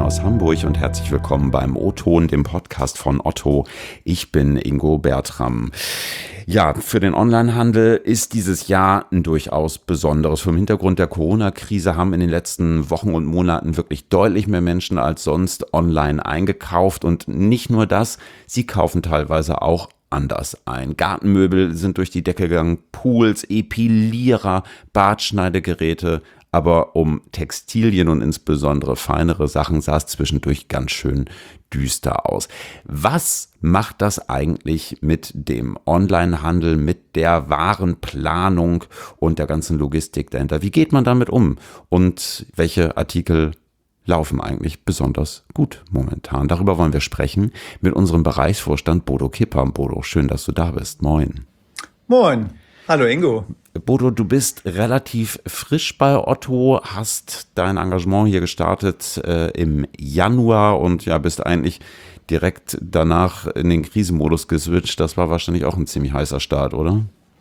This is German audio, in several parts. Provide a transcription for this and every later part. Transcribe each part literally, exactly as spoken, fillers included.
aus Hamburg und herzlich willkommen beim O-Ton, dem Podcast von Otto. Ich bin Ingo Bertram. Ja, für den Onlinehandel ist dieses Jahr ein durchaus besonderes. Vom Hintergrund der Corona-Krise haben in den letzten Wochen und Monaten wirklich deutlich mehr Menschen als sonst online eingekauft. Und nicht nur das, sie kaufen teilweise auch anders ein. Gartenmöbel sind durch die Decke gegangen, Pools, Epilierer, Bartschneidegeräte. Aber um Textilien und insbesondere feinere Sachen sah es zwischendurch ganz schön düster aus. Was macht das eigentlich mit dem Onlinehandel, mit der Warenplanung und der ganzen Logistik dahinter? Wie geht man damit um? Und welche Artikel laufen eigentlich besonders gut momentan? Darüber wollen wir sprechen mit unserem Bereichsvorstand Bodo Kipper. Bodo, schön, dass du da bist. Moin. Moin. Hallo Ingo. Bodo, du bist relativ frisch bei Otto, hast dein Engagement hier gestartet äh, im Januar und ja, bist eigentlich direkt danach in den Krisenmodus geswitcht. Das war wahrscheinlich auch ein ziemlich heißer Start, oder?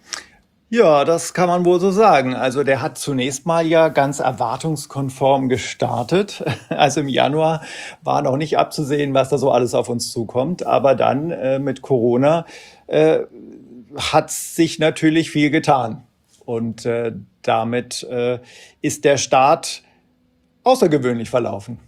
Ja, das kann man wohl so sagen. Also der hat zunächst mal ja ganz erwartungskonform gestartet. Also im Januar war noch nicht abzusehen, was da so alles auf uns zukommt. Aber dann äh, mit Corona äh, hat sich natürlich viel getan. Und äh, damit äh, ist der Start außergewöhnlich verlaufen.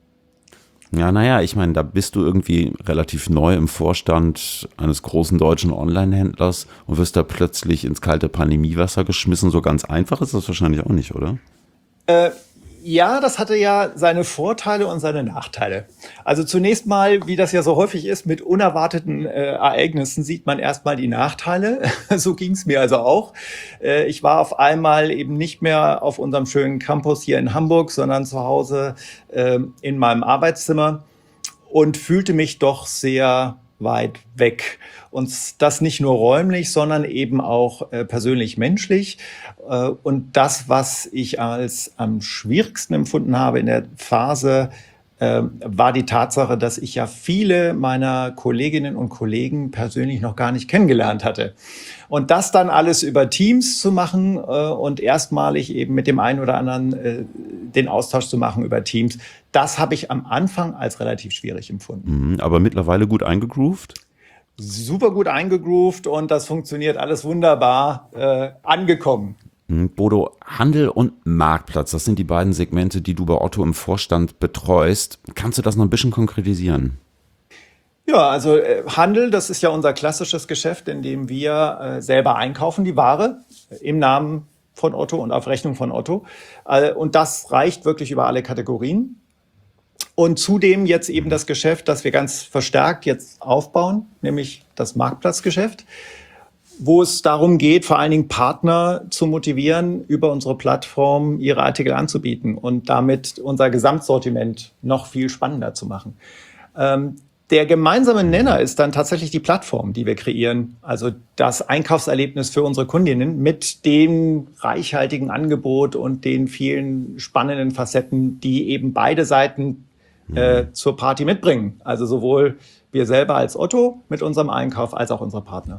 Ja, naja, ich meine, da bist du irgendwie relativ neu im Vorstand eines großen deutschen Online-Händlers und wirst da plötzlich ins kalte Pandemiewasser geschmissen. So ganz einfach ist das wahrscheinlich auch nicht, oder? Äh, ja, das hatte ja seine Vorteile und seine Nachteile. Also zunächst mal, wie das ja so häufig ist, mit unerwarteten äh, Ereignissen sieht man erstmal die Nachteile. So ging es mir also auch. Äh, ich war auf einmal eben nicht mehr auf unserem schönen Campus hier in Hamburg, sondern zu Hause äh, in meinem Arbeitszimmer und fühlte mich doch sehr weit weg. Und das nicht nur räumlich, sondern eben auch äh, persönlich menschlich. Äh, und das, was ich als am schwierigsten empfunden habe in der Phase, äh, war die Tatsache, dass ich ja viele meiner Kolleginnen und Kollegen persönlich noch gar nicht kennengelernt hatte. Und das dann alles über Teams zu machen äh, und erstmalig eben mit dem einen oder anderen äh, den Austausch zu machen über Teams, das habe ich am Anfang als relativ schwierig empfunden. Mhm, aber mittlerweile gut eingegroovt? Super gut eingegroovt und das funktioniert alles wunderbar, äh, angekommen. Bodo, Handel und Marktplatz, das sind die beiden Segmente, die du bei Otto im Vorstand betreust. Kannst du das noch ein bisschen konkretisieren? Ja, also äh, Handel, das ist ja unser klassisches Geschäft, in dem wir äh, selber einkaufen, die Ware äh, im Namen von Otto und auf Rechnung von Otto. Äh, und das reicht wirklich über alle Kategorien. Und zudem jetzt eben das Geschäft, das wir ganz verstärkt jetzt aufbauen, nämlich das Marktplatzgeschäft, wo es darum geht, vor allen Dingen Partner zu motivieren, über unsere Plattform ihre Artikel anzubieten und damit unser Gesamtsortiment noch viel spannender zu machen. Ähm, der gemeinsame Nenner ist dann tatsächlich die Plattform, die wir kreieren, also das Einkaufserlebnis für unsere Kundinnen mit dem reichhaltigen Angebot und den vielen spannenden Facetten, die eben beide Seiten äh, zur Party mitbringen. Also sowohl wir selber als Otto mit unserem Einkauf als auch unsere Partner.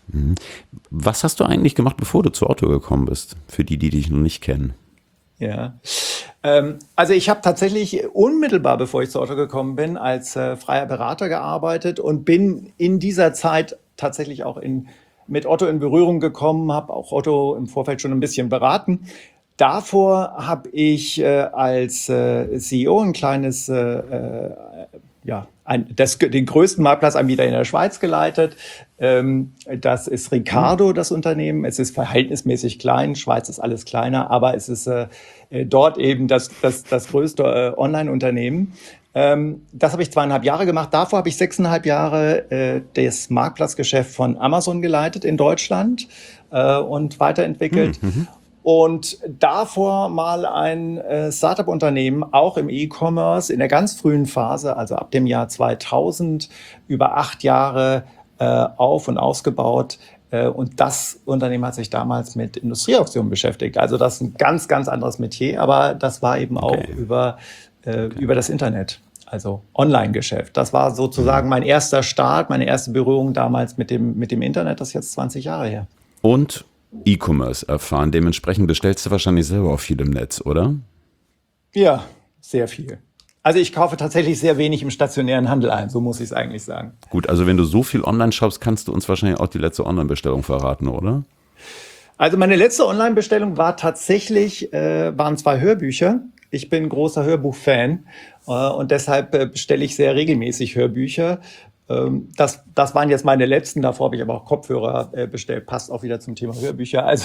Was hast du eigentlich gemacht, bevor du zu Otto gekommen bist? Für die, die dich noch nicht kennen. Ja, ähm, also ich habe tatsächlich unmittelbar, bevor ich zu Otto gekommen bin, als äh, freier Berater gearbeitet und bin in dieser Zeit tatsächlich auch in, mit Otto in Berührung gekommen, habe auch Otto im Vorfeld schon ein bisschen beraten. Davor habe ich äh, als äh, C E O ein kleines, äh, äh, ja, ein, das, den größten Marktplatzanbieter in der Schweiz geleitet. Ähm, das ist Ricardo, das Unternehmen. Es ist verhältnismäßig klein. Schweiz ist alles kleiner, aber es ist äh, dort eben das, das, das größte äh, Online-Unternehmen. Ähm, das habe ich zweieinhalb Jahre gemacht. Davor habe ich sechseinhalb Jahre äh, das Marktplatzgeschäft von Amazon geleitet in Deutschland äh, und weiterentwickelt. Mhm. Und davor mal ein äh, Startup-Unternehmen, auch im E-Commerce, in der ganz frühen Phase, also ab dem Jahr zweitausend, über acht Jahre äh, auf- und ausgebaut. Äh, und das Unternehmen hat sich damals mit Industrieauktionen beschäftigt. Also das ist ein ganz, ganz anderes Metier, aber das war eben auch Okay. über, äh, okay. über das Internet, also Online-Geschäft. Das war sozusagen mein erster Start, meine erste Berührung damals mit dem, mit dem Internet, das ist jetzt zwanzig Jahre her. Und E-Commerce erfahren. Dementsprechend bestellst du wahrscheinlich selber auch viel im Netz, oder? Ja, sehr viel. Also ich kaufe tatsächlich sehr wenig im stationären Handel ein, so muss ich es eigentlich sagen. Gut, also wenn du so viel online shoppst, kannst du uns wahrscheinlich auch die letzte Online-Bestellung verraten, oder? Also meine letzte Online-Bestellung war tatsächlich, äh, waren zwei Hörbücher. Ich bin großer Hörbuch-Fan äh, und deshalb äh, bestelle ich sehr regelmäßig Hörbücher. Ähm, das, das waren jetzt meine letzten, davor habe ich aber auch Kopfhörer äh, bestellt, passt auch wieder zum Thema Hörbücher. Also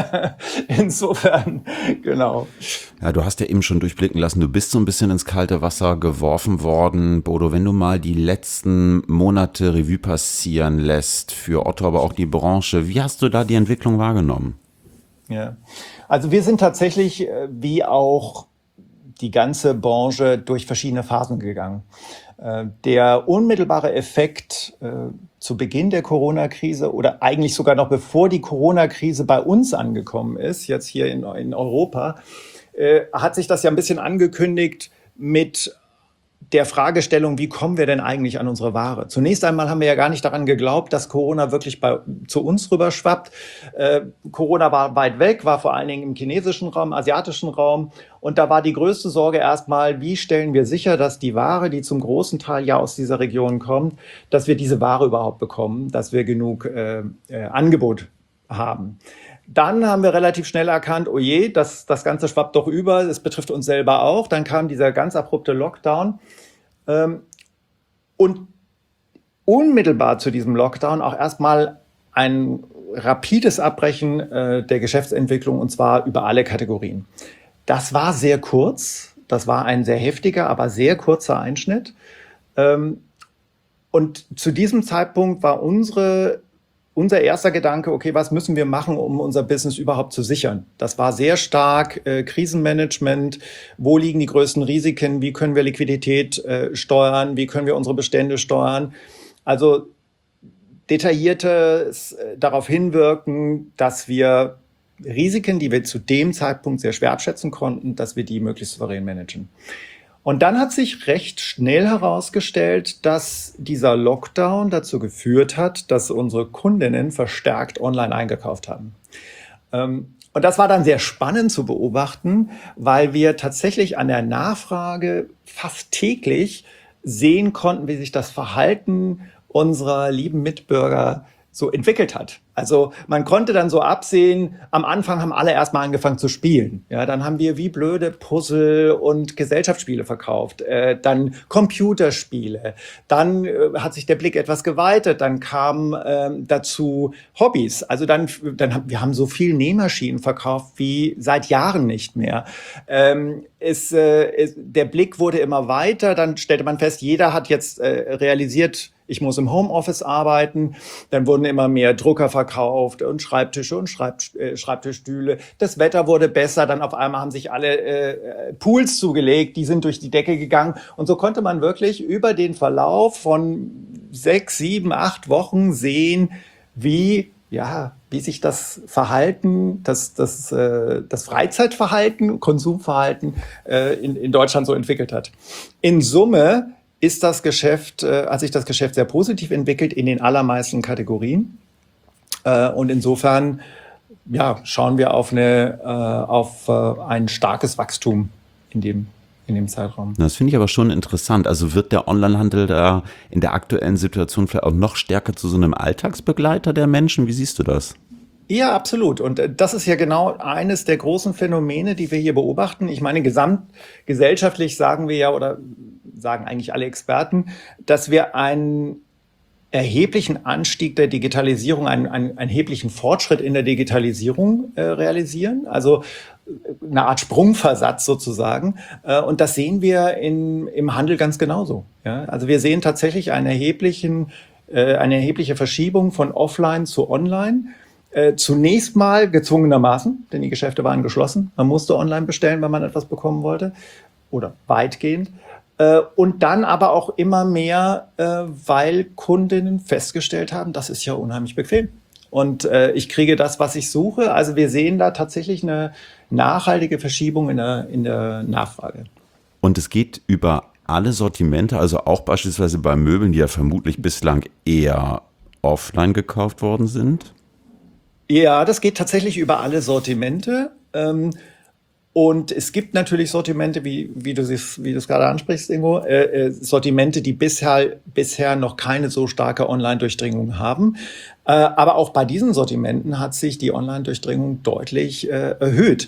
insofern, genau. Ja, du hast ja eben schon durchblicken lassen, du bist so ein bisschen ins kalte Wasser geworfen worden. Bodo, wenn du mal die letzten Monate Revue passieren lässt für Otto, aber auch die Branche, wie hast du da die Entwicklung wahrgenommen? Ja, also wir sind tatsächlich, äh, wie auch die ganze Branche, durch verschiedene Phasen gegangen. Äh, Der unmittelbare Effekt äh, zu Beginn der Corona-Krise oder eigentlich sogar noch bevor die Corona-Krise bei uns angekommen ist, jetzt hier in, in Europa, äh, hat sich das ja ein bisschen angekündigt mit der Fragestellung, wie kommen wir denn eigentlich an unsere Ware? Zunächst einmal haben wir ja gar nicht daran geglaubt, dass Corona wirklich bei, zu uns rüber schwappt. Äh, Corona war weit weg, war vor allen Dingen im chinesischen Raum, asiatischen Raum. Und da war die größte Sorge erstmal, wie stellen wir sicher, dass die Ware, die zum großen Teil ja aus dieser Region kommt, dass wir diese Ware überhaupt bekommen, dass wir genug äh, äh, Angebot haben. Dann haben wir relativ schnell erkannt, oh je, das, das Ganze schwappt doch über, das betrifft uns selber auch. Dann kam dieser ganz abrupte Lockdown. Ähm, und unmittelbar zu diesem Lockdown auch erstmal ein rapides Abbrechen äh, der Geschäftsentwicklung, und zwar über alle Kategorien. Das war sehr kurz, das war ein sehr heftiger, aber sehr kurzer Einschnitt. Ähm, und zu diesem Zeitpunkt war unsere Unser erster Gedanke, okay, was müssen wir machen, um unser Business überhaupt zu sichern? Das war sehr stark äh, Krisenmanagement. Wo liegen die größten Risiken? Wie können wir Liquidität äh, steuern? Wie können wir unsere Bestände steuern? Also detailliertes äh, darauf hinwirken, dass wir Risiken, die wir zu dem Zeitpunkt sehr schwer abschätzen konnten, dass wir die möglichst souverän managen. Und dann hat sich recht schnell herausgestellt, dass dieser Lockdown dazu geführt hat, dass unsere Kundinnen verstärkt online eingekauft haben. Und das war dann sehr spannend zu beobachten, weil wir tatsächlich an der Nachfrage fast täglich sehen konnten, wie sich das Verhalten unserer lieben Mitbürger so entwickelt hat. Also man konnte dann so absehen, am Anfang haben alle erstmal angefangen zu spielen. Ja, dann haben wir wie blöde Puzzle und Gesellschaftsspiele verkauft, äh, dann Computerspiele, dann äh, hat sich der Blick etwas geweitet, dann kam ähm, dazu Hobbys. Also dann, dann haben wir haben so viel Nähmaschinen verkauft wie seit Jahren nicht mehr. Ähm, es, äh, es, der Blick wurde immer weiter, dann stellte man fest, jeder hat jetzt äh, realisiert, ich muss im Homeoffice arbeiten. Dann wurden immer mehr Drucker verkauft und Schreibtische und Schreib, äh, Schreibtischstühle. Das Wetter wurde besser. Dann auf einmal haben sich alle äh, Pools zugelegt. Die sind durch die Decke gegangen. Und so konnte man wirklich über den Verlauf von sechs, sieben, acht Wochen sehen, wie, ja, wie sich das Verhalten, das, das, äh, das Freizeitverhalten, Konsumverhalten äh, in, in Deutschland so entwickelt hat. In Summe ist das Geschäft, äh, hat sich das Geschäft sehr positiv entwickelt in den allermeisten Kategorien. Äh, und insofern, ja, schauen wir auf eine, äh, auf äh, ein starkes Wachstum in dem, in dem Zeitraum. Das finde ich aber schon interessant. Also wird der Onlinehandel da in der aktuellen Situation vielleicht auch noch stärker zu so einem Alltagsbegleiter der Menschen? Wie siehst du das? Ja, absolut. Und äh, das ist ja genau eines der großen Phänomene, die wir hier beobachten. Ich meine, gesamtgesellschaftlich sagen wir ja, oder sagen eigentlich alle Experten, dass wir einen erheblichen Anstieg der Digitalisierung, einen, einen, einen erheblichen Fortschritt in der Digitalisierung äh, realisieren. Also äh, eine Art Sprungversatz sozusagen. Äh, und das sehen wir in, im Handel ganz genauso. Ja? Also wir sehen tatsächlich einen erheblichen, äh, eine erhebliche Verschiebung von Offline zu Online. Äh, zunächst mal gezwungenermaßen, denn die Geschäfte waren geschlossen. Man musste online bestellen, wenn man etwas bekommen wollte. Oder weitgehend. Äh, und dann aber auch immer mehr, äh, weil Kundinnen festgestellt haben, das ist ja unheimlich bequem. Und äh, ich kriege das, was ich suche. Also wir sehen da tatsächlich eine nachhaltige Verschiebung in der, in der Nachfrage. Und es geht über alle Sortimente, also auch beispielsweise bei Möbeln, die ja vermutlich bislang eher offline gekauft worden sind? Ja, das geht tatsächlich über alle Sortimente. Ähm, Und es gibt natürlich Sortimente, wie, wie du es wie du es gerade ansprichst, Ingo, äh, äh, Sortimente, die bisher, bisher noch keine so starke Online-Durchdringung haben. Äh, aber auch bei diesen Sortimenten hat sich die Online-Durchdringung deutlich äh, erhöht.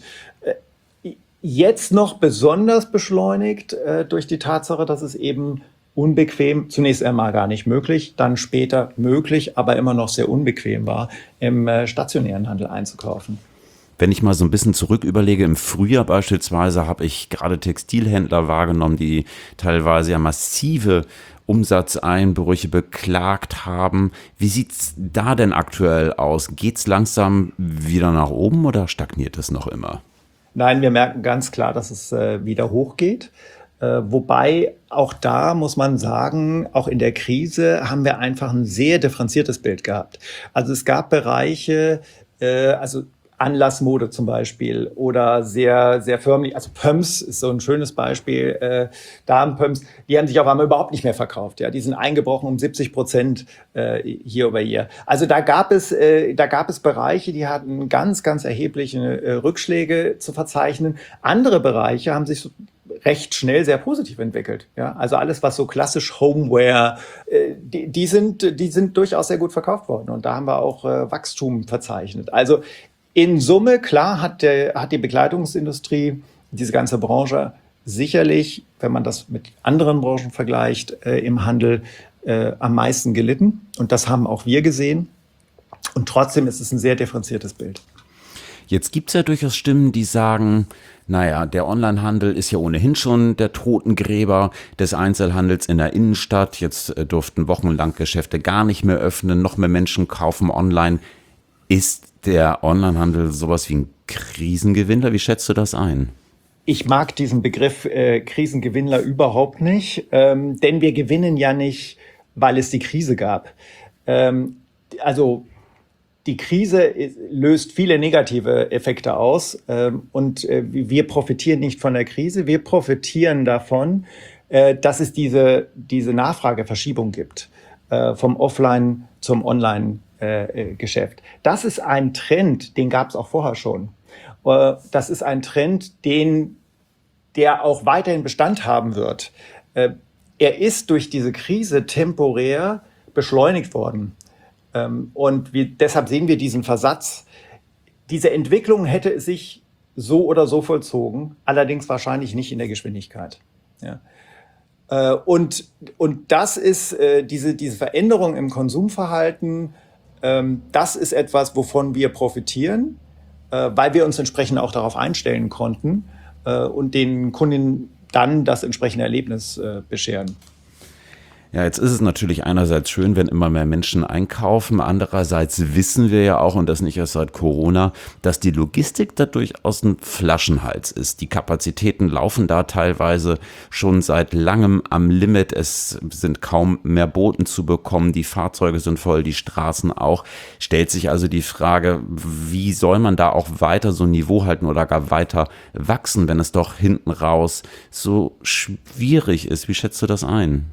Äh, jetzt noch besonders beschleunigt äh, durch die Tatsache, dass es eben unbequem, zunächst einmal gar nicht möglich, dann später möglich, aber immer noch sehr unbequem war, im äh, stationären Handel einzukaufen. Wenn ich mal so ein bisschen zurück überlege, im Frühjahr beispielsweise habe ich gerade Textilhändler wahrgenommen, die teilweise ja massive Umsatzeinbrüche beklagt haben. Wie sieht's da denn aktuell aus? Geht's langsam wieder nach oben oder stagniert es noch immer? Nein, wir merken ganz klar, dass es äh, wieder hochgeht. Äh, wobei auch da muss man sagen, auch in der Krise haben wir einfach ein sehr differenziertes Bild gehabt. Also es gab Bereiche, äh, also Anlassmode zum Beispiel oder sehr, sehr förmlich, also Pumps ist so ein schönes Beispiel, äh, Damenpumps, die haben sich auf einmal überhaupt nicht mehr verkauft, ja, die sind eingebrochen um siebzig Prozent äh, hier über hier. Also da gab es, äh, da gab es Bereiche, die hatten ganz, ganz erhebliche äh, Rückschläge zu verzeichnen. Andere Bereiche haben sich so recht schnell sehr positiv entwickelt. Ja, also alles, was so klassisch Homeware, äh, die, die sind, die sind durchaus sehr gut verkauft worden und da haben wir auch äh, Wachstum verzeichnet. Also in Summe, klar, hat, der, hat die Bekleidungsindustrie, diese ganze Branche sicherlich, wenn man das mit anderen Branchen vergleicht, äh, im Handel äh, am meisten gelitten. Und das haben auch wir gesehen. Und trotzdem ist es ein sehr differenziertes Bild. Jetzt gibt's ja durchaus Stimmen, die sagen, naja, der Onlinehandel ist ja ohnehin schon der Totengräber des Einzelhandels in der Innenstadt. Jetzt äh, durften wochenlang Geschäfte gar nicht mehr öffnen, noch mehr Menschen kaufen online. Ist der Onlinehandel sowas wie ein Krisengewinnler? Wie schätzt du das ein? Ich mag diesen Begriff äh, Krisengewinnler überhaupt nicht, ähm, denn wir gewinnen ja nicht, weil es die Krise gab. Ähm, also die Krise ist, löst viele negative Effekte aus ähm, und äh, wir profitieren nicht von der Krise, wir profitieren davon, äh, dass es diese, diese Nachfrageverschiebung gibt, äh, vom Offline zum Online Äh, Geschäft. Das ist ein Trend, den gab es auch vorher schon. Äh, das ist ein Trend, den, der auch weiterhin Bestand haben wird. Äh, er ist durch diese Krise temporär beschleunigt worden. Ähm, und wir, deshalb sehen wir diesen Versatz. Diese Entwicklung hätte sich so oder so vollzogen, allerdings wahrscheinlich nicht in der Geschwindigkeit. Ja. Äh, und, und das ist äh, diese, diese Veränderung im Konsumverhalten. Das ist etwas, wovon wir profitieren, weil wir uns entsprechend auch darauf einstellen konnten und den Kunden dann das entsprechende Erlebnis bescheren. Ja, jetzt ist es natürlich einerseits schön, wenn immer mehr Menschen einkaufen. Andererseits wissen wir ja auch, und das nicht erst seit Corona, dass die Logistik da durchaus ein Flaschenhals ist. Die Kapazitäten laufen da teilweise schon seit langem am Limit. Es sind kaum mehr Boten zu bekommen. Die Fahrzeuge sind voll, die Straßen auch. Stellt sich also die Frage, wie soll man da auch weiter so ein Niveau halten oder gar weiter wachsen, wenn es doch hinten raus so schwierig ist? Wie schätzt du das ein?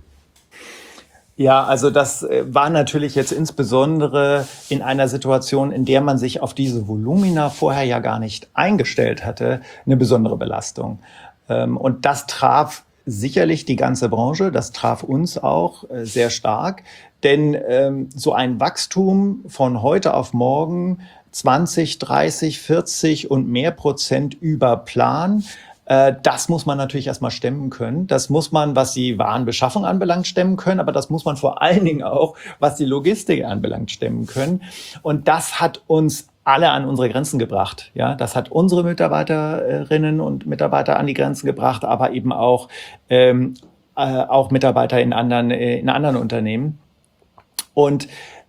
Ja, also das war natürlich jetzt insbesondere in einer Situation, in der man sich auf diese Volumina vorher ja gar nicht eingestellt hatte, eine besondere Belastung. Und das traf sicherlich die ganze Branche, das traf uns auch sehr stark, denn so ein Wachstum von heute auf morgen, zwanzig, dreißig, vierzig und mehr Prozent über Plan, das muss man natürlich erstmal stemmen können. Das muss man, was die Warenbeschaffung anbelangt, stemmen können. Aber das muss man vor allen Dingen auch, was die Logistik anbelangt, stemmen können. Und das hat uns alle an unsere Grenzen gebracht. Ja, das hat unsere Mitarbeiterinnen und Mitarbeiter an die Grenzen gebracht, aber eben auch, ähm, äh, auch Mitarbeiter in anderen, äh, in anderen Unternehmen. Und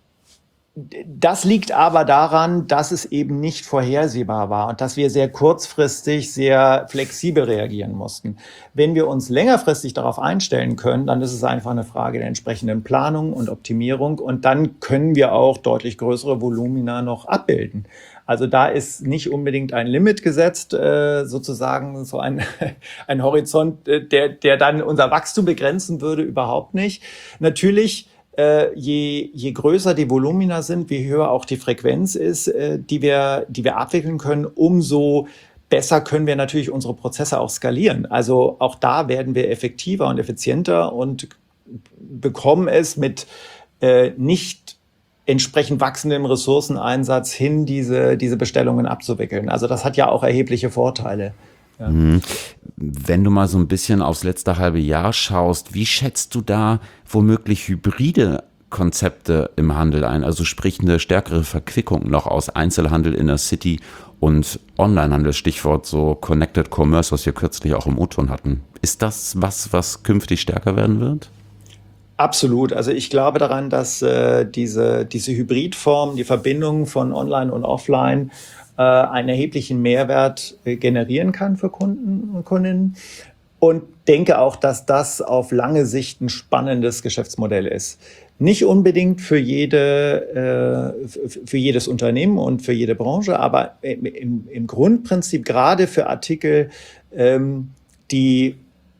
das liegt aber daran, dass es eben nicht vorhersehbar war und dass wir sehr kurzfristig, sehr flexibel reagieren mussten. Wenn wir uns längerfristig darauf einstellen können, dann ist es einfach eine Frage der entsprechenden Planung und Optimierung und dann können wir auch deutlich größere Volumina noch abbilden. Also da ist nicht unbedingt ein Limit gesetzt, äh, sozusagen so ein, ein Horizont, der, der dann unser Wachstum begrenzen würde, überhaupt nicht. Natürlich Äh, je, je größer die Volumina sind, wie höher auch die Frequenz ist, äh, die wir, die wir abwickeln können, umso besser können wir natürlich unsere Prozesse auch skalieren. Also auch da werden wir effektiver und effizienter und bekommen es mit äh, nicht entsprechend wachsendem Ressourceneinsatz hin, diese, diese Bestellungen abzuwickeln. Also das hat ja auch erhebliche Vorteile. Ja. Wenn du mal so ein bisschen aufs letzte halbe Jahr schaust, wie schätzt du da womöglich hybride Konzepte im Handel ein? Also sprich eine stärkere Verquickung noch aus Einzelhandel in der City und Onlinehandel, Stichwort so Connected Commerce, was wir kürzlich auch im O-Ton hatten. Ist das was, was künftig stärker werden wird? Absolut. Also ich glaube daran, dass äh, diese, diese Hybridform, die Verbindung von Online und Offline äh, einen erheblichen Mehrwert äh, generieren kann für Kunden und Kundinnen. Und denke auch, dass das auf lange Sicht ein spannendes Geschäftsmodell ist. Nicht unbedingt für jede, äh, für jedes Unternehmen und für jede Branche, aber im, im Grundprinzip gerade für Artikel, ähm, die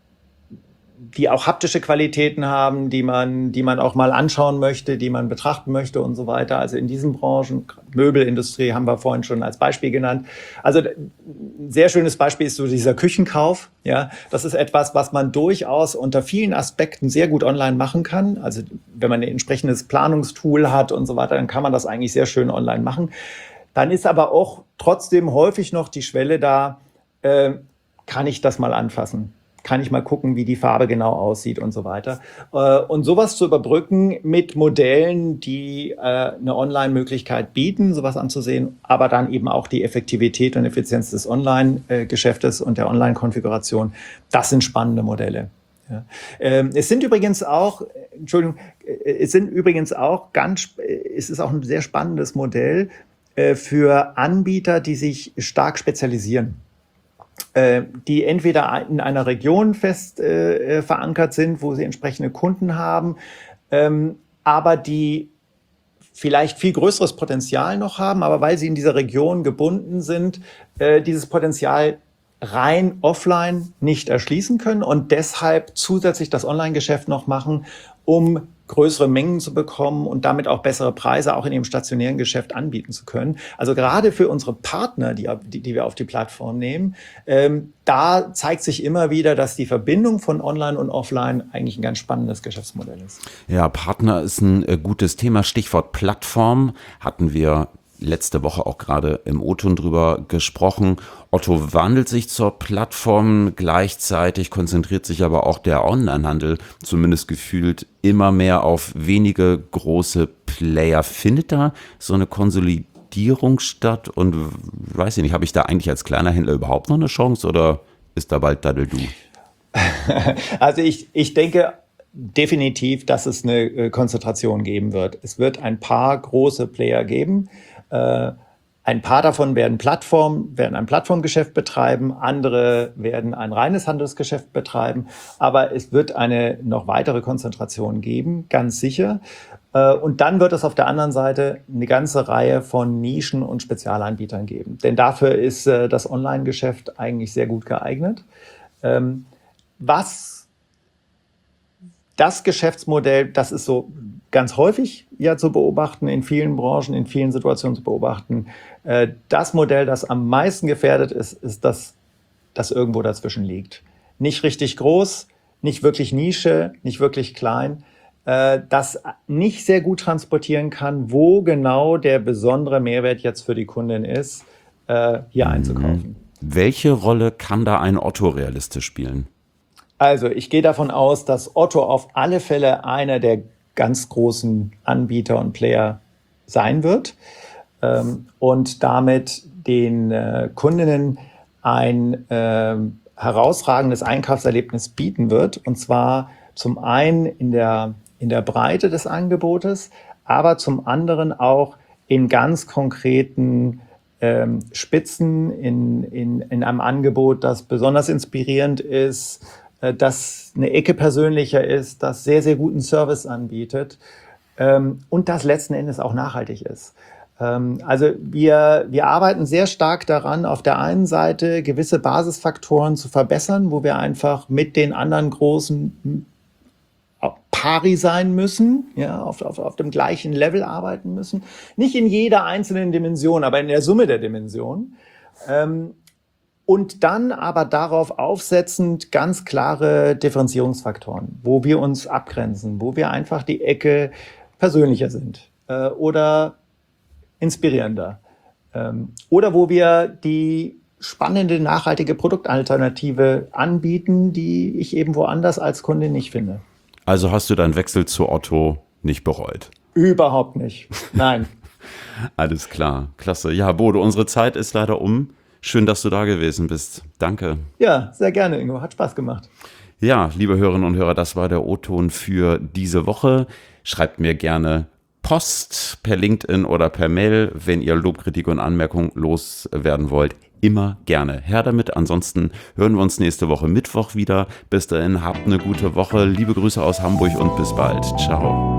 die auch haptische Qualitäten haben, die man, die man auch mal anschauen möchte, die man betrachten möchte und so weiter. Also in diesen Branchen, Möbelindustrie haben wir vorhin schon als Beispiel genannt. Also ein sehr schönes Beispiel ist so dieser Küchenkauf. Ja, das ist etwas, was man durchaus unter vielen Aspekten sehr gut online machen kann. Also wenn man ein entsprechendes Planungstool hat und so weiter, dann kann man das eigentlich sehr schön online machen. Dann ist aber auch trotzdem häufig noch die Schwelle da, äh, kann ich das mal anfassen? Kann ich mal gucken, wie die Farbe genau aussieht und so weiter. Und sowas zu überbrücken mit Modellen, die eine Online-Möglichkeit bieten, sowas anzusehen, aber dann eben auch die Effektivität und Effizienz des Online-Geschäftes und der Online-Konfiguration, das sind spannende Modelle. Ja. Es sind übrigens auch, Entschuldigung, es sind übrigens auch ganz, es ist auch ein sehr spannendes Modell für Anbieter, die sich stark spezialisieren, die entweder in einer Region fest äh, verankert sind, wo sie entsprechende Kunden haben, ähm, aber die vielleicht viel größeres Potenzial noch haben, aber weil sie in dieser Region gebunden sind, äh, dieses Potenzial rein offline nicht erschließen können und deshalb zusätzlich das Online-Geschäft noch machen, um größere Mengen zu bekommen und damit auch bessere Preise auch in ihrem stationären Geschäft anbieten zu können. Also gerade für unsere Partner, die, die, die wir auf die Plattform nehmen, ähm, da zeigt sich immer wieder, dass die Verbindung von Online und Offline eigentlich ein ganz spannendes Geschäftsmodell ist. Ja, Partner ist ein äh, gutes Thema. Stichwort Plattform hatten wir letzte Woche auch gerade im O-Ton drüber gesprochen. Otto wandelt sich zur Plattform, gleichzeitig konzentriert sich aber auch der Onlinehandel, zumindest gefühlt, immer mehr auf wenige große Player. Findet da so eine Konsolidierung statt? Und weiß ich nicht, habe ich da eigentlich als kleiner Händler überhaupt noch eine Chance oder ist da bald Daddel-Du? Also ich, ich denke definitiv, dass es eine Konzentration geben wird. Es wird ein paar große Player geben. Äh, ein paar davon werden Plattform, werden ein Plattformgeschäft betreiben, andere werden ein reines Handelsgeschäft betreiben, aber es wird eine noch weitere Konzentration geben, ganz sicher. Äh, und dann wird es auf der anderen Seite eine ganze Reihe von Nischen- und Spezialanbietern geben. Denn dafür ist äh, das Online-Geschäft eigentlich sehr gut geeignet. Ähm, was Das Geschäftsmodell, das ist so ganz häufig ja zu beobachten, in vielen Branchen, in vielen Situationen zu beobachten. Das Modell, das am meisten gefährdet ist, ist das, das irgendwo dazwischen liegt. Nicht richtig groß, nicht wirklich Nische, nicht wirklich klein, das nicht sehr gut transportieren kann, wo genau der besondere Mehrwert jetzt für die Kundin ist, hier einzukaufen. Welche Rolle kann da ein Otto realistisch spielen? Also ich gehe davon aus, dass Otto auf alle Fälle einer der ganz großen Anbieter und Player sein wird ähm, und damit den äh, Kundinnen ein äh, herausragendes Einkaufserlebnis bieten wird. Und zwar zum einen in der, in der Breite des Angebotes, aber zum anderen auch in ganz konkreten ähm, Spitzen, in, in, in einem Angebot, das besonders inspirierend ist, das eine Ecke persönlicher ist, das sehr, sehr guten Service anbietet ähm, und das letzten Endes auch nachhaltig ist. Ähm, also wir, wir arbeiten sehr stark daran, auf der einen Seite gewisse Basisfaktoren zu verbessern, wo wir einfach mit den anderen großen pari sein müssen, ja, auf, auf, auf dem gleichen Level arbeiten müssen. Nicht in jeder einzelnen Dimension, aber in der Summe der Dimensionen. Ähm, Und dann aber darauf aufsetzend ganz klare Differenzierungsfaktoren, wo wir uns abgrenzen, wo wir einfach die Ecke persönlicher sind äh, oder inspirierender ähm, oder wo wir die spannende, nachhaltige Produktalternative anbieten, die ich eben woanders als Kunde nicht finde. Also hast du deinen Wechsel zu Otto nicht bereut? Überhaupt nicht. Nein. Alles klar. Klasse. Ja, Bodo, unsere Zeit ist leider um. Schön, dass du da gewesen bist. Danke. Ja, sehr gerne, Ingo. Hat Spaß gemacht. Ja, liebe Hörerinnen und Hörer, das war der O-Ton für diese Woche. Schreibt mir gerne Post per LinkedIn oder per Mail, wenn ihr Lob, Kritik und Anmerkungen loswerden wollt. Immer gerne. Her damit. Ansonsten hören wir uns nächste Woche Mittwoch wieder. Bis dahin, habt eine gute Woche. Liebe Grüße aus Hamburg und bis bald. Ciao.